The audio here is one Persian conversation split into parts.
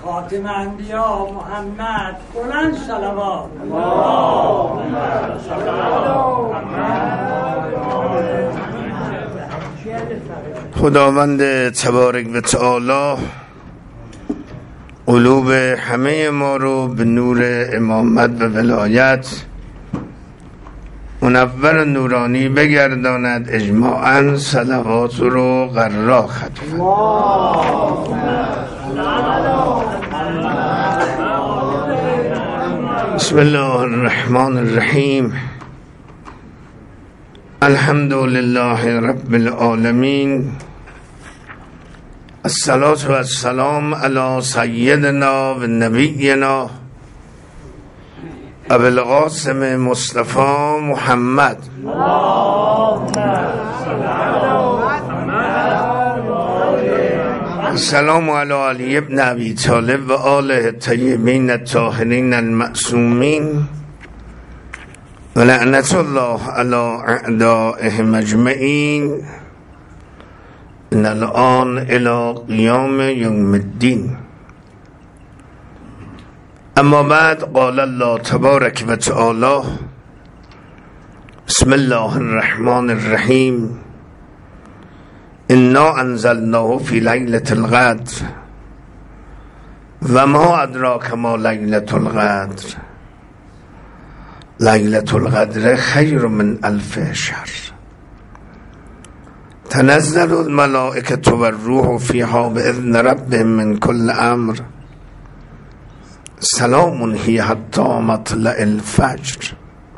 خاتم انبیا محمد بلند صلوات. خداوند تبارک و تعالی قلوب همه ما رو به نور امامت و ولایت منور نورانی بگرداند اجماعاً. صلوات رو قرار ختم. بسم الله الرحمن الرحیم. الحمد لله رب العالمین. الصلاة و السلام علی سیدنا و نبینا ابو القاسم مصطفی محمد. السلام علی علی ابن ابی طالب و آله الطیبین الطاهرین المعصومین و لعنت الله علی اعدائهم اجمعین من الان الی قیام یوم الدین. اما بعد، قال الله تبارک و تعالی بسم الله الرحمن الرحیم انا انزلناه فی لیلة القدر و ما ادراک ما لیلة القدر لیلة القدر خیر من الف شهر تنزل الملائکة و الروح فیها باذن ربهم من کل امر سلام هی حتی مطلع الفجر.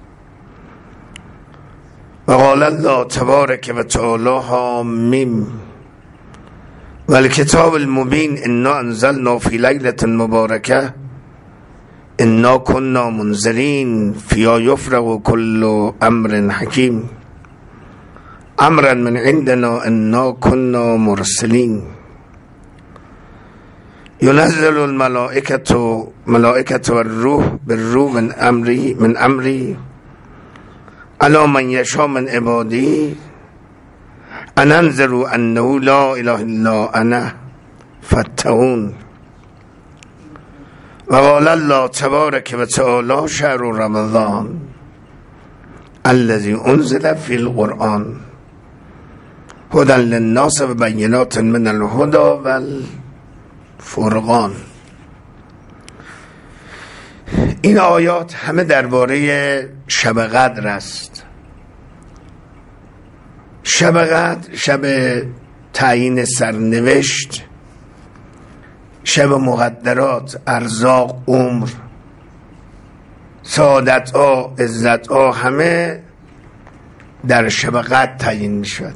و قال الله تبارک و تعالی حامیم و الکتاب المبین انا انزلنا فی لیلة مبارکه انا کنا منذرین فیها یفرق کل امر حکیم امرا من عندنا انا کنا مرسلین. ينزل الملائكة والروح بالروح من أمري على من يشاء من عبادي أن أنذروا أنه لا إله إلا أنا فاتقون. وقال الله تبارك وتعالى شهر رمضان الذي أنزل في القرآن هدى للناس وبينات من الهدى فرقان. این آیات همه درباره شب قدر است. شب قدر شب تعیین سرنوشت، شب مقدرات، ارزاق، عمر، سعادت ها، عزت ها همه در شب قدر تعیین می شود.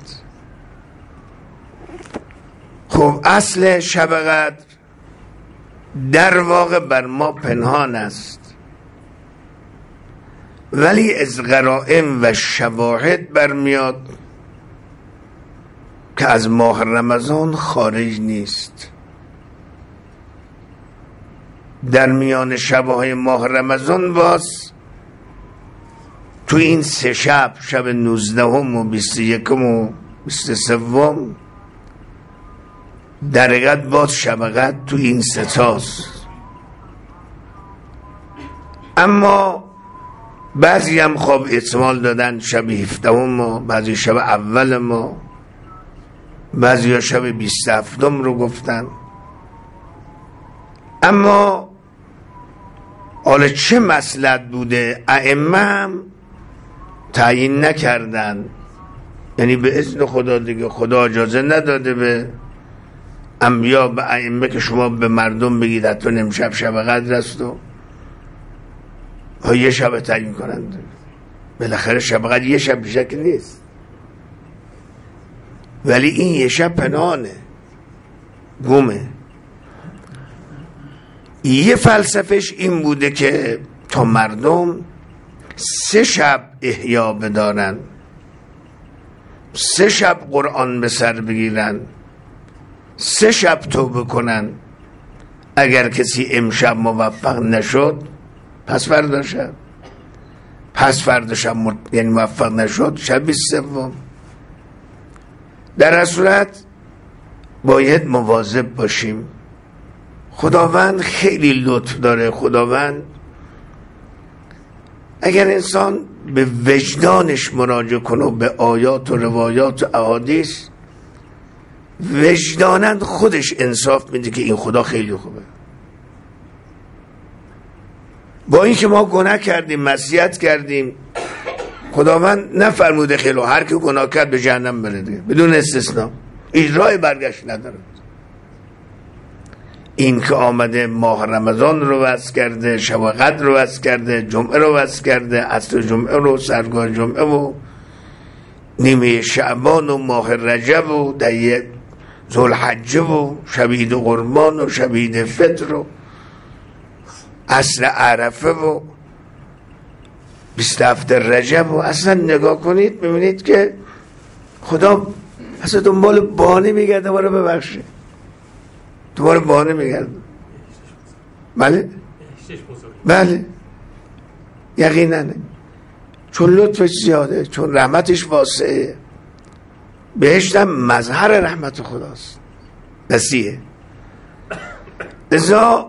خب اصل شب قدر در واقع بر ما پنهان است، ولی از قرائن و شواهد برمیاد که از ماه رمضان خارج نیست. در میان شبهای ماه رمضان باز تو این سه شب، شب 19 و 21 و 23 در حقیقت باز شب قدر تو این ستاست. اما بعضی هم خب احتمال دادن شب 17 ما، بعضی شب اول ما، بعضی ها شب 27 رو گفتن. اما حالا چه مصلحت بوده ائمه هم تعیین نکردن، یعنی به اذن خدا دیگه. خدا اجازه نداده به انبیا به ائمه که شما به مردم بگید حتی امشب شب قدر است و یه شب تعیین کنند. بالاخره شب قدر یه شب بیشتر که نیست، ولی این یه شب پنهانه، گمه. یه فلسفهش این بوده که تا مردم 3 شب احیا بدارن، 3 شب قرآن به سر بگیرن، 3 شب توبه کنن. اگر کسی امشب موفق نشد پس فردا شب، پس فردا شب یعنی موفق نشد شب 23. در هر صورت باید مواظب باشیم. خداوند خیلی لطف داره. خداوند اگر انسان به وجدانش مراجعه کنه و به آیات و روایات و احادیث، وجداناً خودش انصاف میده که این خدا خیلی خوبه. با اینکه ما گناه کردیم، معصیت کردیم، خداوند نفرموده خیلی هر کی گناه کرد به جهنم بره دیگه، بدون استثناء، هیچ راه برگشت نداره. این که آمده ماه رمضان رو وصل کرده، شب قدر رو وصل کرده، جمعه رو وصل کرده، عصر جمعه رو، سرگاه جمعه و نیمه شعبان و ماه رجب و دیه ذوالحجه و شبید قربان و شبید فطر و عصر عرفه و 27 رجب و اصلا نگاه کنید ببینید که خدا اصلا دنبال بهانه میگرده ما رو ببخشه، دنبال بهانه میگرده. بله یقینا، چون لطفش زیاده، چون رحمتش واسعه. بهشت هم مظهر رحمت خداست، وسیعه. لذا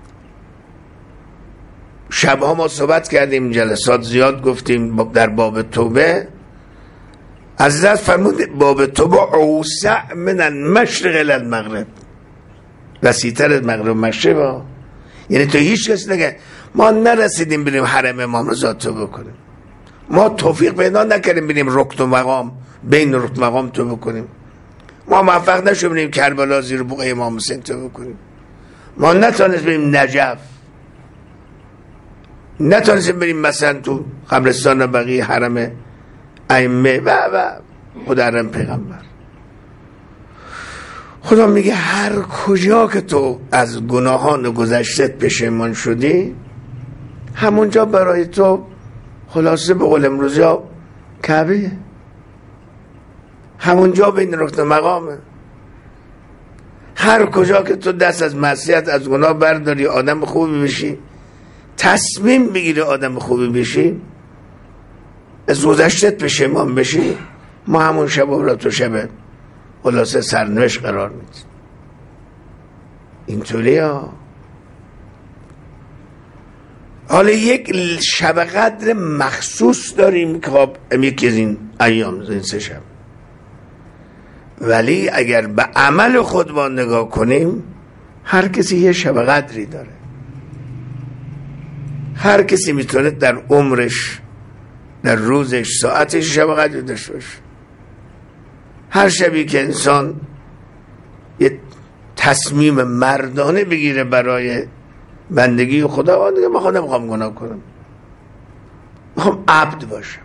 شبها ما صحبت کردیم، جلسات زیاد گفتیم در باب توبه. حضرت فرمود باب توبه اوسع من المشرق الی المغرب، وسیع‌تر از مغرب و مشرق. یعنی تو هیچ کس نگه ما نرسیدیم بریم حرم امام رضا توبه کنیم، ما توفیق پیدا نکردیم بریم رکن و مقام، بین رکن و مقام توبه کنیم، ما موفق نشدیم بریم کربلا زیر بوق امام حسین توبه کنیم، ما نتونستیم بریم نجف، نتونستیم بریم مثلا تو قبرستان بقیه حرم ائمه و خود حرم پیغمبر. خدا میگه هر کجا که تو از گناهان گذشتت پشیمان شدی، همونجا برای تو خلاصه به قول امروزی ها کعبه، همونجا بین رکن مقامه. هر کجا که تو دست از معصیت از گناه برداری، آدم خوبی بشی، تصمیم بگیری آدم خوبی بشی، از گذشتت پشیمان بشی، ما همون شب را تو شب خلاصه سرنوشت قرار میدیم. اینطوری ها. حالا یک شب قدر مخصوص داریم که خب یکی از این ایام، این 3 شب، ولی اگر به عمل خود ما نگاه کنیم هر کسی یه شب قدری داره. هر کسی میتونه در عمرش، در روزش، ساعتش شب قدری داشته باشه. هر شبی که انسان یه تصمیم مردانه بگیره برای بندگی خدا، دیگه من خودم نمیخوام گناه کنم، میخوام عبد باشم،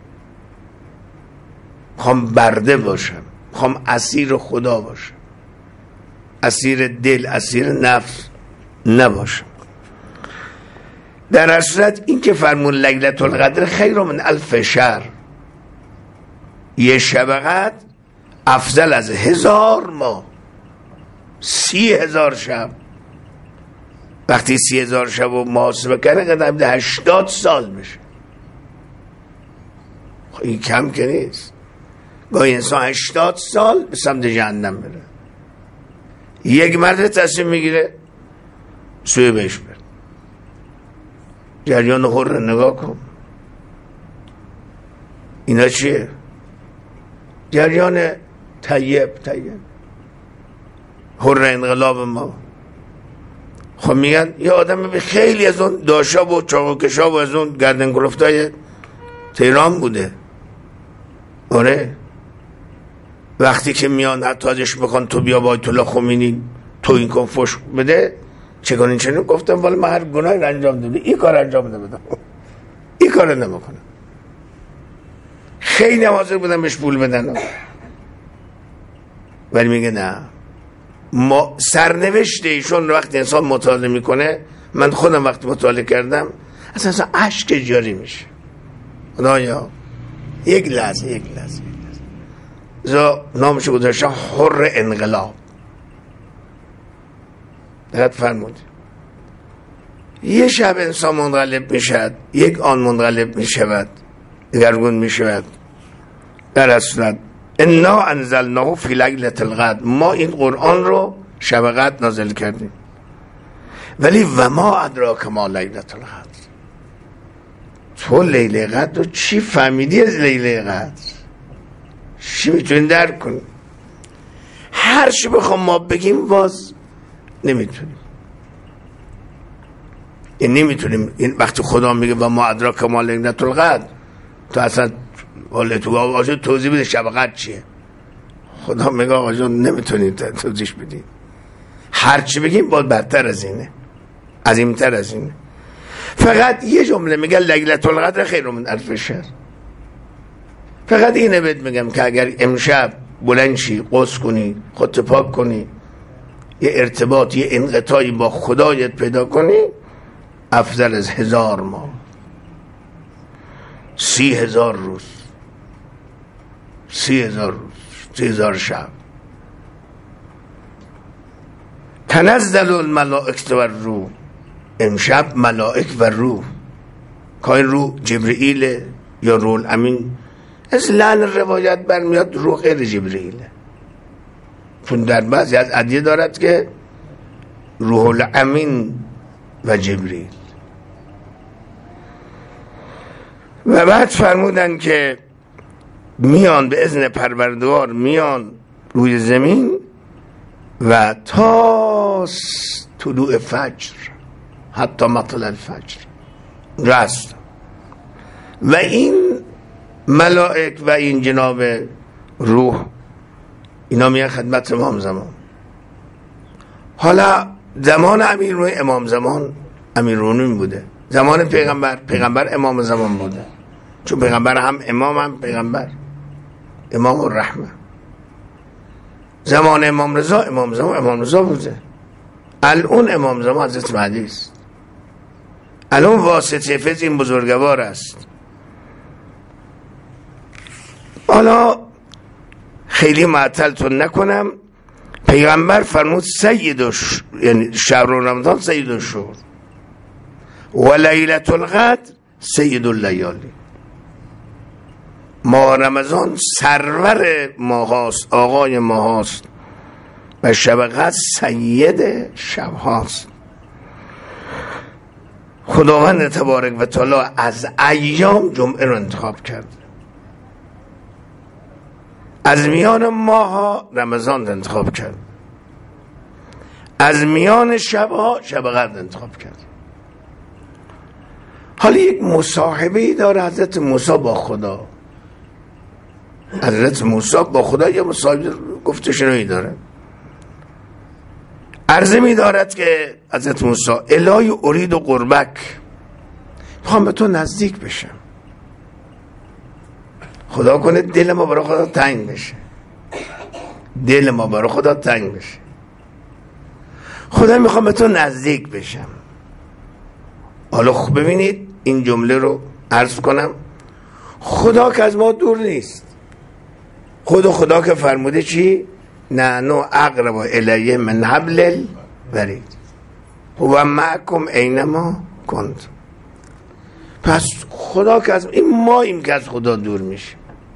میخوام برده باشم، میخوام اسیر خدا باشم، اسیر دل، اسیر نفس نباشم. در صورت این که فرمون لیلة القدر خیر من 1000 شهر، یه شب قدر افضل از 1000 ماه، 30,000 شب. وقتی 30,000 شب و محاسبه کنه قدم ده 80 سال بشه. این کم که نیست. گاهی انسان 80 سال به سمت جهنم بره، یک مرد تصمیم میگیره سوی بهش بره. جریان حر نگاه کن، اینا چیه؟ جریان طیب حر انقلاب ما. خب میگن یه آدم به خیلی از اون داشا و چاقوکشا و از اون گردن گرفتای تهران بوده. آره، وقتی که میان حتی ازش بخوان تو بیا با آیت الله خمینی تو این کن فش بده، چگونه چنین گفتم ولی من هر گناهی رو انجام داده، این کار انجام بدم، این کار نمیکنم. خیلی حاضر بودم بهش پول بدن، ولی میگه نه. ما سرنوشت ایشون رو وقتی انسان مطالعه میکنه، من خودم وقتی مطالعه کردم اصلا اشک جاری میشه. خدایا یک لحظه نامشو گذاشتن حر انقلاب. دقت فرمود، یه شب انسان منقلب میشد، یک آن منقلب میشود، دگرگون میشود. در اصلا انا انزلناه فی لیلة القدر، ما این قرآن رو شب قدر نازل کردیم. ولی و ما ادراک ما لیلة القدر، تو لیله قدر رو چی فهمیدی از لیله قدر؟ چی میتونی درک کنی؟ هر چی بخوام ما بگیم باز نمیتونیم. این نمیتونیم. این وقتی خدا میگه و ما ادراک ما لیلة القدر، تو اصلا ولی تو آقا جون توضیح بده شب قدر چیه. خدا میگه آقا جون نمیتونید توضیح بدید، هر چی بگیم باید بدتر از اینه، عظیمتر از اینه. فقط یه جمله میگه لیلة القدر خیر من الف شهر. فقط اینه بهت میگم که اگر امشب بلند شی، غسل کنی، خودت پاک کنی، یه ارتباط، یه انقطاعی با خدایت پیدا کنی، افضل از 1000 ماه، 30,000 روز، 30,000 روز، 30,000 شب. تنزل الملائکه و روح، امشب ملائک و روح، که این روح جبرئیل یا روح الامین. از لعن روایت برمیاد روح غیر جبرئیله، چون در بعضی از ادعیه دارد که روح الامین و جبرئیل. و بعد فرمودن که میان به اذن پروردگار، میان روی زمین و تا طلوع فجر، حتی مطلع الفجر رست. و این ملائک و این جناب روح اینا میان خدمت امام زمان. حالا زمان امام زمان امیرالمومنین بوده، زمان پیغمبر امام زمان بوده، چون پیغمبر هم امام هم پیغمبر، امام الرحمه. زمان امام رضا بوده. الان امام زمان حضرت مهدی است. الان واسطه فیض این بزرگوار است. حالا خیلی معطلتون نکنم. پیغمبر فرمود یعنی شهر رمضان سید الشهور و لیلة القدر سید اللیالی. ماه رمضان سرور ماه هاست، آقای ماه هاست، و شب قدر سید شب هاست. خداوند تبارک و تعالی از ایام جمعه رو انتخاب کرد، از میان ماه ها رمضان رو انتخاب کرد، از میان شب ها شب قدر انتخاب کرد. حالا یک مصاحبه‌ای داره حضرت موسی با خدا. حضرت موسی با خدا یه مصاحبه گفتشنویی داره. عرضه می دارد که حضرت موسی الهی ارید و قربک، میخوام به تو نزدیک بشم، خدا کنه دل ما برای خدا تنگ بشه، دل ما برای خدا تنگ بشه. خدا میخوام به تو نزدیک بشم. حالا خوب ببینید این جمله رو عرض کنم. خدا که از ما دور نیست. خدا که فرموده چی؟ نحنو اقرب الیه من حبل الورید هو معکم اینما کنتم. پس خدا که از این ماییم که از خدا دور میشه.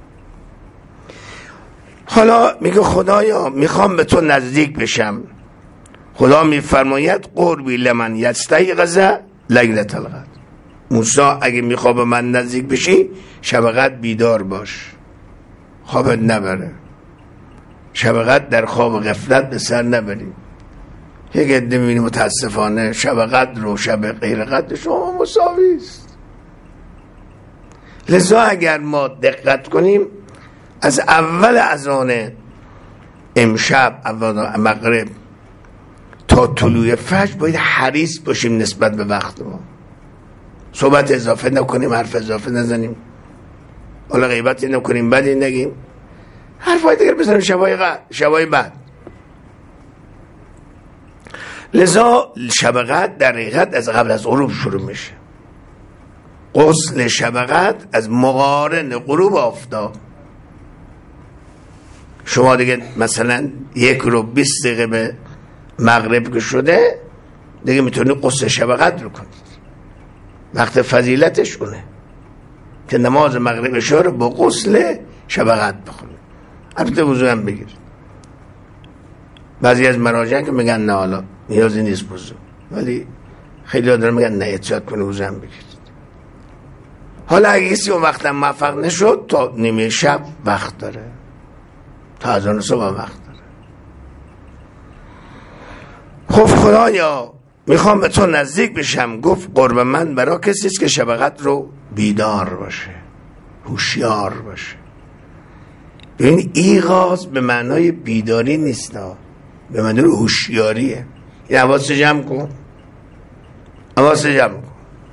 حالا میگه خدایا میخوام به تو نزدیک بشم. خدا میفرماید قربی لمن یستیقظ لیلة القدر. موسی اگه میخواد به من نزدیک بشی شب قدر بیدار باش، خوابت نبره، شب قدر در خواب غفلت به سر نبری. یک عده میبینی متاسفانه شب قدر و شب غیر قدر شما مساوی است. لذا اگر ما دقت کنیم از اول اذان امشب اول مغرب تا طلوع فجر باید حریص باشیم نسبت به وقت ما. صحبت اضافه نکنیم، حرف اضافه نزنیم، حالا غیبتی نکنیم، بدی نگیم، حرفای دیگر بزنیم شبای بعد. لذا شب قدر در حقیقت از قبل از غروب شروع میشه. غسل شب قدر از مقارن غروب آفتاب. شما دیگه مثلا 1 رو 20 دقیقه به مغرب که شده دیگه میتونی غسل شب قدر رو کنید. وقت فضیلتش اونه که نماز مغرب شما رو با غسل شب قدر بخونید. البته وضو هم بگیرید. بعضی از مراجع که میگن نه حالا نیازی نیست وضو، ولی خیلی ها دارن میگن نه احتیاط کنه روزم بگیرید. حالا اگه کسی اون وقت موفق نشد تا نیمه شب وقت داره، تا اذان صبح وقت داره. خب خدایا میخوام به تو نزدیک بشم. گفت قرب من برای کسی است که شب قدر رو بیدار باشه، هوشیار باشه. ببین ایقاظ به معنای بیداری نیست، به معنای هوشیاریه. این حواست جمع کن، حواست جمع کن.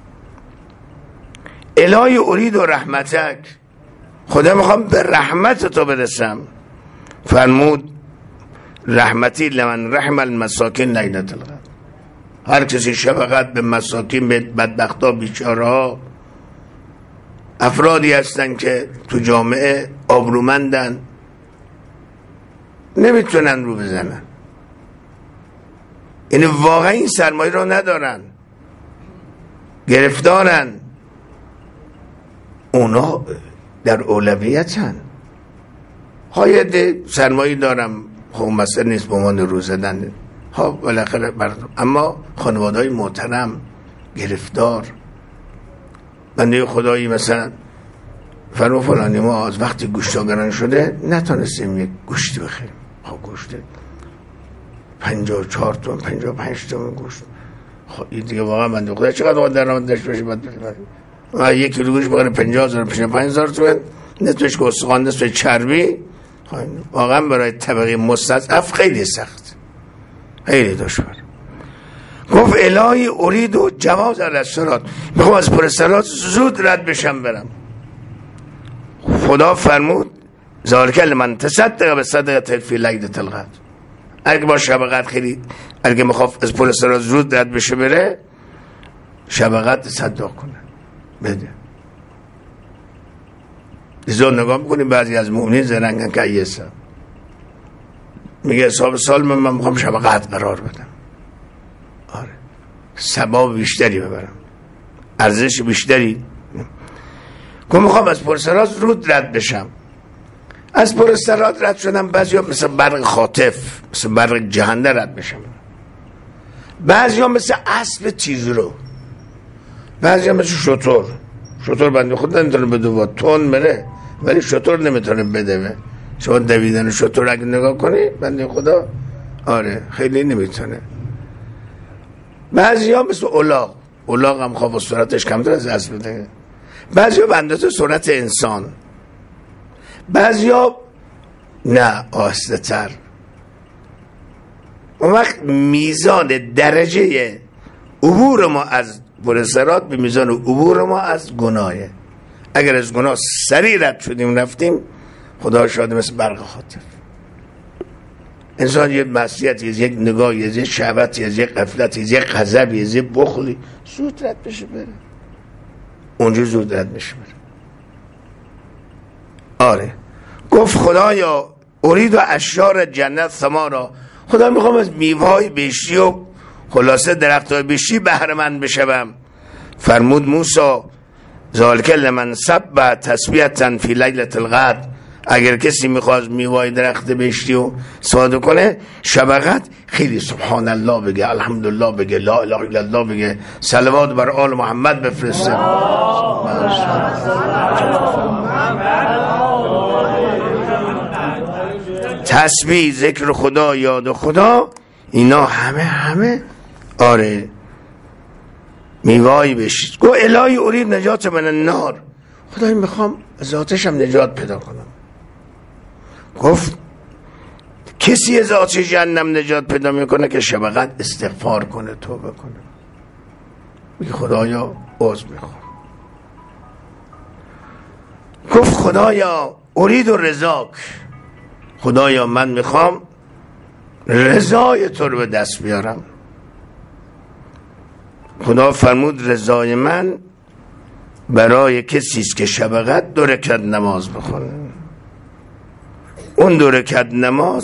الهی ارید و رحمتک، خدا میخوام به رحمت تو برسم. فرمود رحمتی لمن رحم المساکین لیلة القدر. هر کسی شفقت به مساکین، به بدبختا، بیچاره ها، افرادی هستن که تو جامعه آبرومندن، نمیتونن رو بزنن، یعنی واقعا این سرمایه رو ندارن، گرفتارن، اونا در اولویتن. های سرمایه دارم، خب مسئله نیست به عنوان رو زدن ها بالاخره مردم، اما خانواده‌های محترم گرفتار. بنده خدایی مثلا فرمود فلانی ما از وقتی گوشتا گران شده نتونستیم یک گوشتی بخریم. خب گوشت 54 تومن 55 تومن گوشت، خب این دیگه واقعا بنده خدا چقدر وقت درآمد داشت بشه بعد بخریم. یک کیلو گوشت بخره 50000 55000 تومن، نتوش که استخوان نتوش چربی، واقعا برای طبقه مستضعف خیلی سخت، خیلی دشوار. گفت الهی ارید و جواز الصراط، میخوام از پر صراط زود رد بشم برم. خدا فرمود ذالک لمن تصدق بصدقه فی لیلة القدر. اگه با شب خیلی اگه میخواد از پر صراط زود رد بشه بره، شب تصدق کنه بده. زود نگاه میکنیم بعضی از مؤمنین زرنگن که ایسا میگه حساب سال من میخوام شب قدر قرار بدم، آره ثواب بیشتری ببرم، ارزش بیشتری. که میخوام از پرسرات رود رد بشم. از پرسرات رد شدم، بعضی ها مثل برق خاطف، مثل برق جهنده رد بشم، بعضی ها مثل اسب تیزرو، بعضی ها مثل شطور بنده خود نمیتونه بدو تون مره، ولی شطور نمیتونه بدوه. شما دویدن شطور اگه نگاه کنی بنده خدا آره خیلی نمیتونه. بعضی ها مثل اولاغ هم خواه و سرعتش کمتر از اسب بده. بعضی ها بندازه سرعت انسان، بعضی ها نه آهسته تر. اون وقت میزان درجه عبور ما از برسرات به میزان عبور ما از گناهه. اگر از گناه سریع رد شدیم رفتیم، خدا شاده مثل برق خاطف. انسان یه معصیت، یک نگاه، یک شهوت، یک غفلت، یک غضب، یک بخلی زود رد بشه بره، اونجا زود رد بشه بره. آره گفت خدایا ارید و اشجار جنت ثمارا، خدا میخوام از میوه‌های بهشتی و خلاصه درخت‌های بهشتی بهره مند بشم. فرمود موسی ذالک لمن سبح تسبیحة فی لیلة القدر، اگر کسی میخواد میوه‌های درخت بهشتی رو استفاده کنه شب قدر خیلی سبحان الله بگه، الحمدلله بگه، لا اله الا الله بگه، صلوات بر آل محمد بفرسته. تسبیح، ذکر خدا، یاد خدا، اینا همه آره میوه‌ای بشید. گو الهی ارید نجات من النار، خدای میخوام از آتشم نجات پیدا کنم. گفت کسی از آتش جهنم نجات پیدا میکنه که شب قدر استغفار کنه، توبه کنه، میگه خدایا عذر میخوام. گفت خدایا ارید و رضاک، خدایا من میخوام رضای تو رو به دست بیارم. خدا فرمود رضای من برای کسی است که شب قدر 2 رکعت نماز بخونه. اون 2 رکعت نماز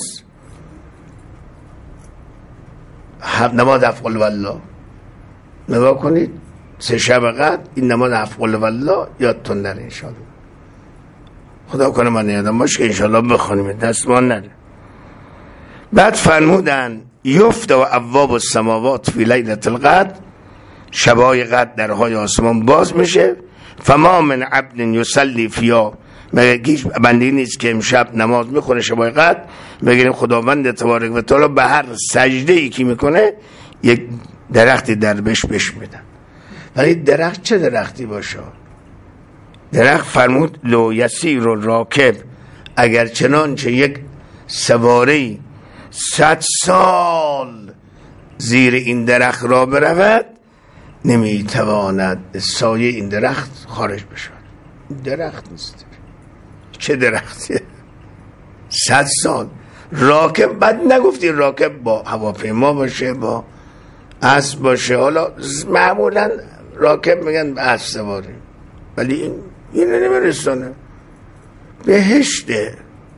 نماز افعال والله، نگاه کنید 3 شب قدر این نماز افعال والله یادتون نره انشاءالله. خدا کنه من یادم باشه که انشاءالله بخونیم، دست ما نره. بعد فرمودن یفت و ابواب السماوات فی لیلة القدر، شبای قدر درهای آسمان باز میشه. فما من عبد یصلی فیها، مگه هیچ بندی نیست که امشب نماز میخونه شبای قدر بگیم خداوند تبارک و تعالی به هر سجده ای که میکنه یک درختی در بهش میدن. ولی درخت چه درختی باشه؟ درخت فرمود لو یسیر الراکب، اگر چنانچه یک سواری 100 سال زیر این درخت را برود نمیتواند سایه این درخت خارج بشود. درخت نیست. چه درختیه؟ 100 سال راکب. بعد نگفتی راکب با هواپیما باشه، با اسب باشه. حالا معمولا راکب میگن به اسب سواری، ولی این نمیرسونه. بهشته.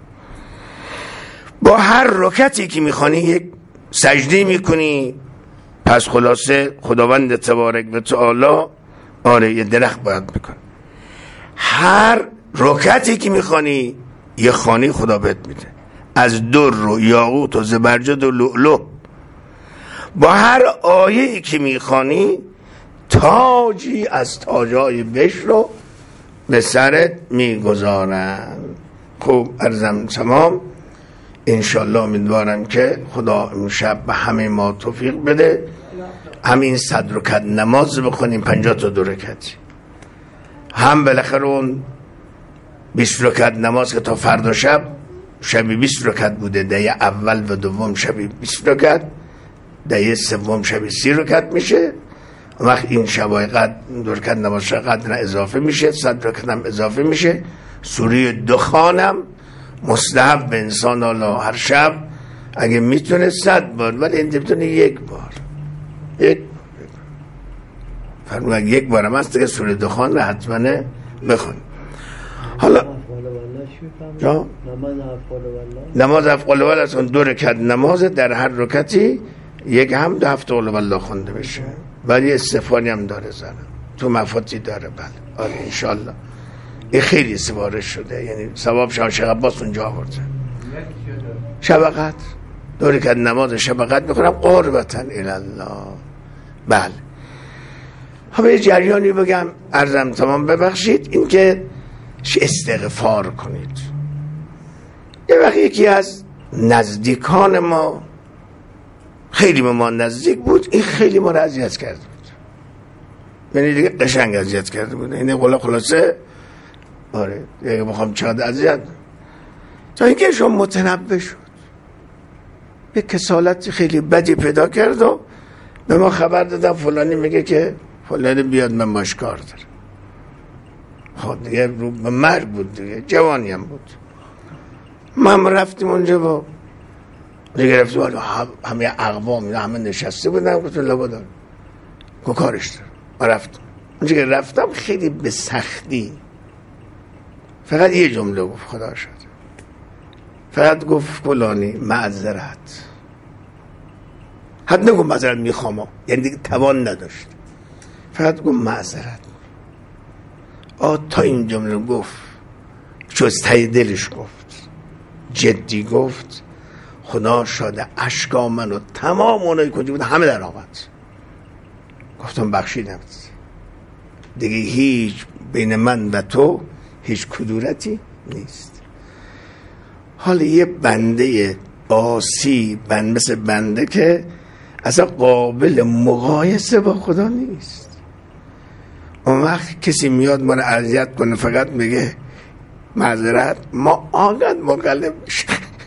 با هر رکعتی که میخوانی یک سجده میکنی. پس خلاصه خداوند تبارک و تعالی آره یه درخت باید میکنه. هر رکعتی که میخوانی یه خانه خدا بهت میده از در و یاقوت و زبرجد و لؤلؤ. با هر آیه‌ای که میخوانی تاجی از تاجای بهشت رو به سرت میگذارن. خوب عرضم تمام. انشالله امیدوارم که خدا امشب به همه ما توفیق بده همین 100 رکعت نماز بخونیم 52 رکعتی، هم بالاخره اون 20 رکعت نماز که تا فردا شبی 20 رکعت بوده، دهه اول و دوم شبی 20 رکعت، دهه سوم شبی 30 رکعت میشه. وقت این شبای قدر 2 رکعت نماز شب قدر اضافه میشه، 100 رکعت هم اضافه میشه. سوره دخانم مستحب به انسان حالا هر شب اگه میتونه 100 بار، ولی این میتونه 1 بار. فرمود اگه 1 بار هم هست که سوره دخان رو حتما بخون. حالا نماز افعال والله است. اون 2 رکعت نماز در هر رکعتی یک هم 7 قل والله خونده بشه، ولی استفانی هم داره زنم تو مفاتی داره. بله آره انشالله این خیلی سوارش شده، یعنی ثواب شیخ عباس اونجا آورده. شب قدر 2 رکعت نماز شب قدر میخونم قربتن الله. بله حالا یه جریانی بگم عرضم تمام ببخشید. این که استغفار کنید. یه وقت یکی از نزدیکان ما خیلی به ما نزدیک بود، این خیلی ما را اذیت کرده بود، یعنی دیگه قشنگ اذیت کرده بود. این خلاصه آره دیگه بخوام چقدر اذیت، تا اینکه شما متنبه شد به کسالت خیلی بدی پیدا کرد و به ما خبر دادن فلانی میگه که فلانی بیاد من باش کار دارم. خب دیگه رو به مرگ بود دیگه، جوانی هم بود. ما رفتیم اونجا با دیگه رفتیم همه اقوام همه نشسته بودن، گفتم لابد که کارش دارم. ما رفتم اونجا که رفتم خیلی به سختی فقط یه جمله گفت خدا شد، فقط گفت فلانی معذرت. حد نگو معذرت میخوام، یعنی دیگه توان نداشت، فقط گفت معذرت. تا این جمله گفت چوز تای دلش گفت، جدی گفت، خدا شاده اشکا من و تمام اونایی که بود همه در آمد. گفتم بخشیدم دیگه، هیچ بین من و تو هیچ کدورتی نیست. حالا یه بنده آسی مثل بنده که اصلا قابل مقایسه با خدا نیست. اون وقت کسی میاد من اذیت کنه فقط میگه معذرت، ما آنقدر مقلب میشه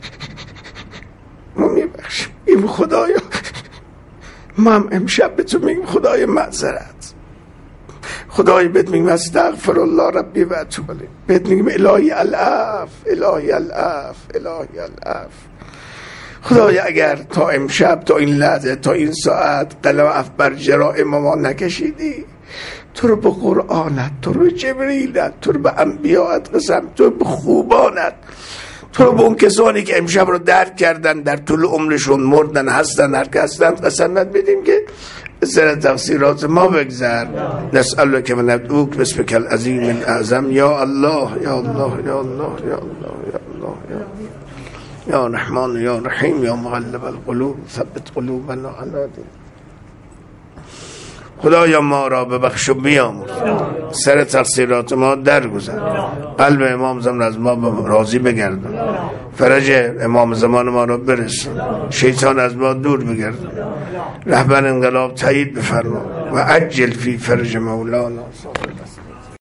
ما میبخشیم. این خدایا ما هم امشب به تو میگیم خدای معذرت، خدای بهت میگیم استغفر الله ربی و اتوب الیه، بهت میگیم الهی العف الهی العف الهی العف. خدای اگر تا امشب تا این لحظه تا این ساعت قلم عفو بر جرائم ما نکشیدی، تو رو به قرآنت، تو رو به جبریلت، تو رو به انبیاءت قسم، تو رو به خوبانت، تو رو به اون کسانی که امشب رو درک کردن در طول عمرشون مردن هستن هر که هستن قسمت بدیم که سر تفسیرات ما بگذر. نسألک و ندعوک باسمک العظیم الاعظم یا الله یا الله یا الله یا الله یا الله یا الله. یا رحمان یا رحیم یا مقلب القلوب ثبت قلوبنا علی دینک. خدایا ما را ببخش و بیامرز، سر تقصیرات ما درگذر، قلب امام زمان از ما راضی بگردان، فرج امام زمان ما را برسان، شیطان از ما دور بگردان، رهبر انقلاب تایید بفرما و عجل فی فرج مولانا.